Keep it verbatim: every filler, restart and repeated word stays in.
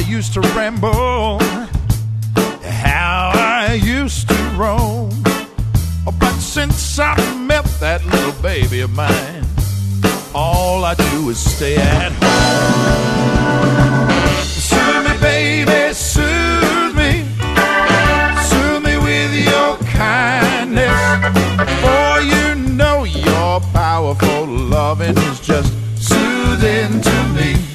used to ramble, how I used to roam. But since I met that little baby of mine, all I do is stay at home. Soothe me, baby, soothe me. Soothe me with your kindness. For you know your powerful loving is just soothing to me.